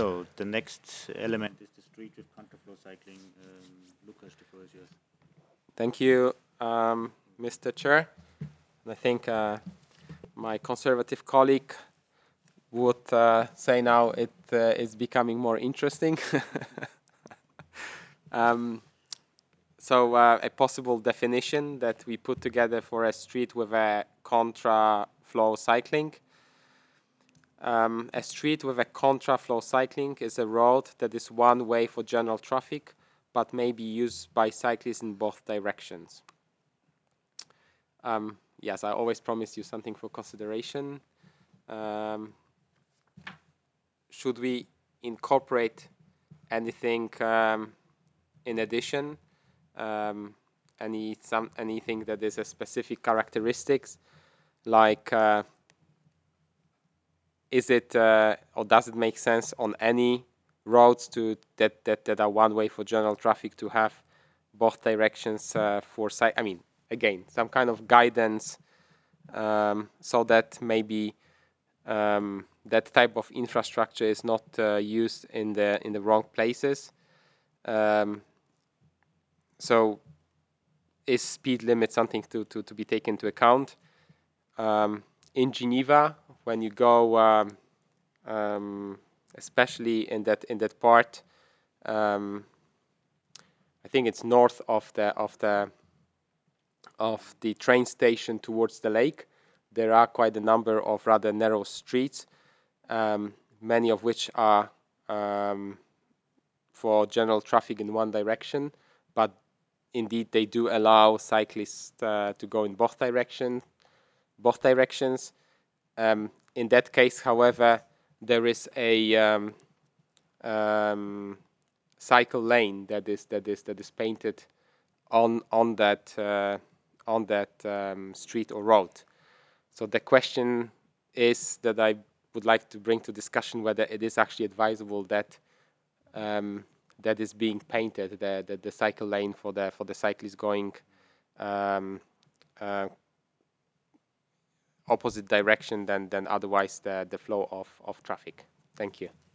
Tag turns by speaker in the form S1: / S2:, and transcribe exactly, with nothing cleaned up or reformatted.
S1: So the next element is the street with contraflow cycling. Um, Lucas, the floor is yours.
S2: Thank you, um, Mister Chair. I think uh, my conservative colleague would uh, say now it uh, is becoming more interesting. um, so uh, a possible definition that we put together for a street with a contra-flow cycling. Um, a street with a contra-flow cycling is a road that is one way for general traffic, but may be used by cyclists in both directions. Um, yes, I always promise you something for consideration. Um, should we incorporate anything um, in addition? Um, any some anything that is a specific characteristics, like uh, is it uh, or does it make sense on any roads to that that, that are one way for general traffic to have both directions uh, for site? I mean, again, some kind of guidance um, so that maybe um, that type of infrastructure is not uh, used in the in the wrong places. Um, so is speed limit something to, to, to be taken into account? Um, in Geneva, when you go, um, um, especially in that in that part, um, I think it's north of the of the of the train station towards the lake. There are quite a number of rather narrow streets, um, many of which are um, for general traffic in one direction, but indeed they do allow cyclists uh, to go in both direction, both directions. Um, in that case, however, there is a um, um, cycle lane that is that is that is painted on on that uh, on that um, street or road. So the question is that I would like to bring to discussion whether it is actually advisable that um, that is being painted, the, the, the cycle lane for the for the cyclists going um, uh, opposite direction than than otherwise the the flow of of traffic. Thank you.